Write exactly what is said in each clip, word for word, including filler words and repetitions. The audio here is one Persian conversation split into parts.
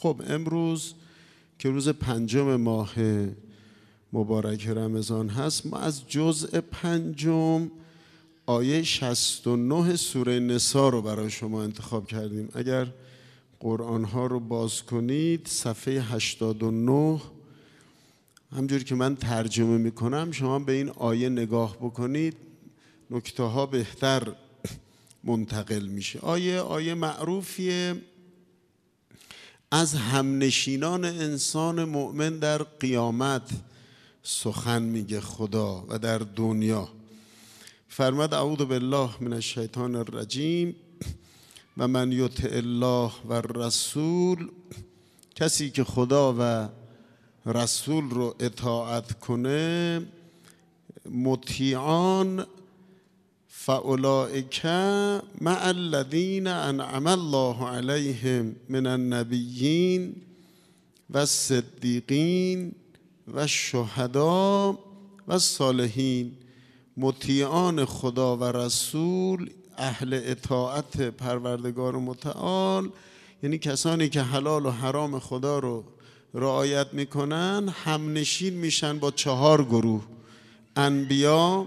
خب امروز که روز پنجم ماه مبارک رمضان هست، ما از جزء پنجم آیه شصت و نه سوره نساء رو برای شما انتخاب کردیم. اگر قرآن ها رو باز کنید صفحه هشتاد و نه، همجوری که من ترجمه میکنم شما به این آیه نگاه بکنید، نکته ها بهتر منتقل میشه. آیه آیه معروفیه، از همنشینان انسان مؤمن در قیامت سخن میگه خدا و در دنیا. فرمود اعوذ بالله من الشیطان الرجیم و من یطع الله و الرسول، کسی که خدا و رسول رو اطاعت کنه، مطیعان، فاولئک مع الذین انعم الله علیهم من النبیین و الصدیقین و الشهداء و الصالحین. مطیعان خدا و رسول، اهل اطاعت پروردگار متعال، یعنی کسانی که حلال و حرام خدا رو رعایت میکنن، همنشین میشن با چهار گروه: انبیا،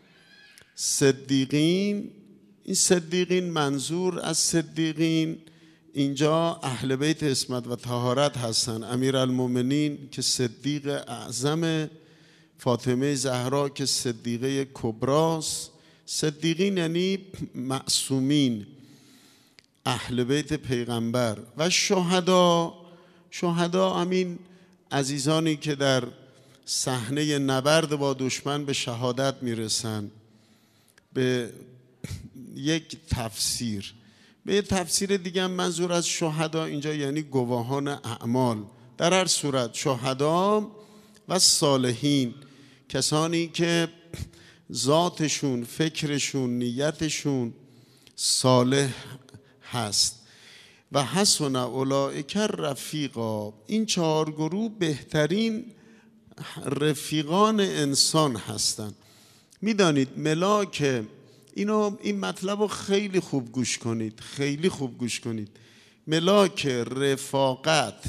صدیقین. این صدیقین، منظور از صدیقین اینجا اهل بیت عصمت و طهارت هستن. امیرالمومنین که صدیق اعظم، فاطمه زهرا که صدیقه کبراست. صدیقین یعنی معصومین، اهل بیت پیغمبر. و شهدا، شهدا همین عزیزانی که در صحنه نبرد با دشمن به شهادت میرسن. به یک تفسیر، به یک تفسیر دیگه هم منظور از شهدا اینجا یعنی گواهان اعمال. در هر صورت شهدا و صالحین، کسانی که ذاتشون، فکرشون، نیتشون صالح هست. و حسن اولئک رفیقا، این چهار گروه بهترین رفیقان انسان هستند. میدانید ملاک، اینو این مطلب رو خیلی خوب گوش کنید، خیلی خوب گوش کنید. ملاک رفاقت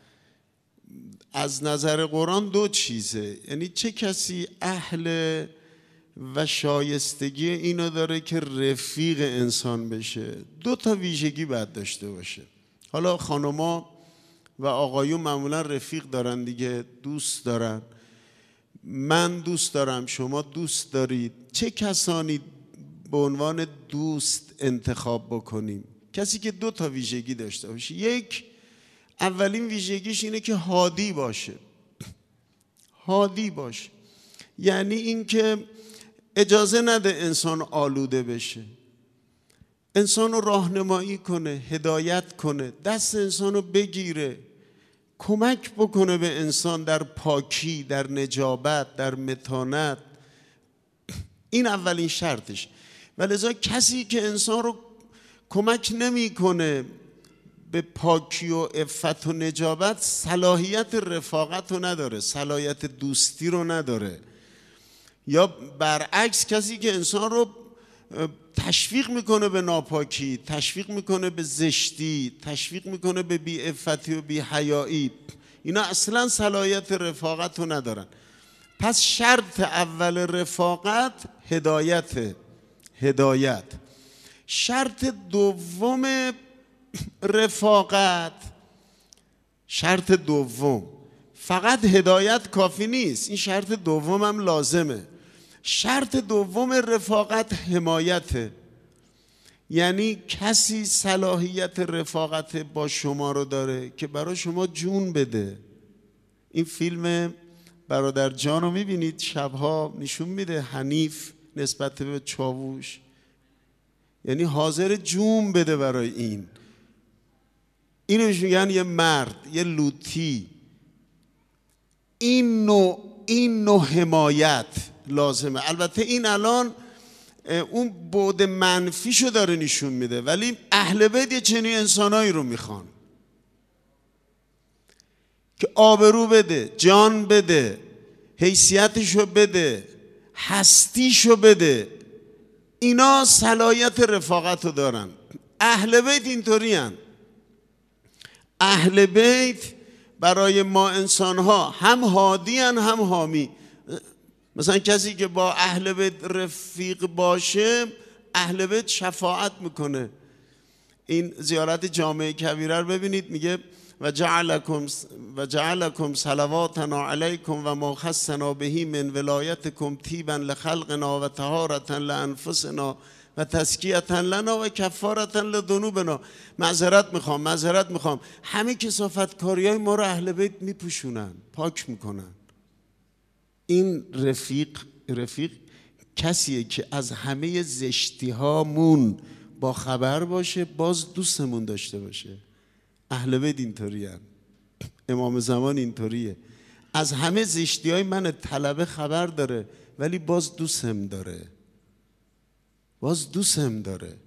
از نظر قرآن دو چیزه، یعنی چه کسی اهل و شایستگی اینو داره که رفیق انسان بشه. دو تا ویژگی باید داشته باشه. حالا خانوما و آقایون معمولا رفیق دارن دیگه، دوست دارن. من دوست دارم، شما دوست دارید. چه کسانی به عنوان دوست انتخاب بکنیم؟ کسی که دو تا ویژگی داشته باشه. یک، اولین ویژگیش اینه که هادی باشه. هادی باشه یعنی این که اجازه نده انسان آلوده بشه، انسان رو راهنمایی کنه، هدایت کنه، دست انسان رو بگیره، کمک بکنه به انسان در پاکی، در نجابت، در متانت. این اولین شرطش. ولذا کسی که انسان رو کمک نمی کنه به پاکی و عفت و نجابت، صلاحیت رفاقت رو نداره، صلاحیت دوستی رو نداره. یا برعکس، کسی که انسان رو تشویق میکنه به ناپاکی، تشویق میکنه به زشتی، تشویق میکنه به بی عفتی و بی حیایی، اینا اصلا صلاحیت رفاقت رو ندارن. پس شرط اول رفاقت هدایت. هدایت. شرط دوم رفاقت، شرط دوم، فقط هدایت کافی نیست، این شرط دوم هم لازمه. شرط دوم رفاقت حمایته، یعنی کسی صلاحیت رفاقت با شما رو داره که برای شما جون بده. این فیلم برادر جان رو میبینید شبها نشون میده، حنیف نسبت به چاووش، یعنی حاضر جون بده برای این. اینو میگن یه مرد، یه لوتی. این نوع این نوع حمایت لازمه. البته این الان اون بعد منفیشو داره نشون میده، ولی اهل بیت یه چنین انسانایی رو میخوان که آبرو بده، جان بده، حیثیتشو بده، هستیشو بده. اینا صلاحیت رفاقت رو دارن. اهل بیت اینطوری هن. اهل بیت برای ما انسان ها هم هادی هن هم حامی. مثلا کسی که با اهل بیت رفیق باشه، اهل بیت شفاعت میکنه. این زیارت جامع کبیره رو ببینید، میگه و جعلکم و جعلکم صلواتنا علیکم و ما خصنا بهی من ولایتکم طیبا لخلقنا و طهارة لانفسنا و تزکیة لنا و کفارة لذنوبنا. معذرت میخوام معذرت میخوام همه کثافت کاری های ما رو اهل بیت میپوشونن، پاک میکنن. این رفیق رفیق کسیه که از همه زشتی هامون با خبر باشه، باز دوستمون داشته باشه. اهل بیت اینطوری هن. امام زمان اینطوریه، از همه زشتی های من طلبه خبر داره ولی باز دوستم داره، باز دوستم داره.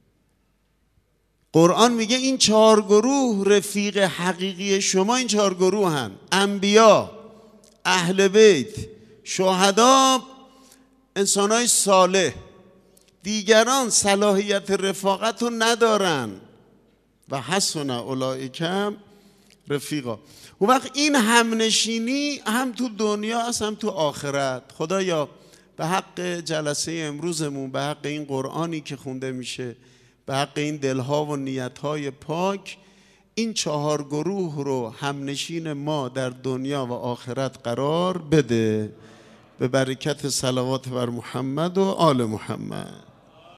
قرآن میگه این چهار گروه رفیق حقیقی شما این چهار گروه هن: انبیا، اهل بیت، شهدا، انسانای صالح. دیگران صلاحیت رفاقت رو ندارن. و حسن اولئک رفیقا. اون وقت این همنشینی هم تو دنیا هست هم تو آخرت. خدایا به حق جلسه امروزمون، به حق این قرآنی که خونده میشه، به حق این دلها و نیتهای پاک، این چهار گروه رو همنشین ما در دنیا و آخرت قرار بده، به برکت صلوات بر محمد و آل محمد.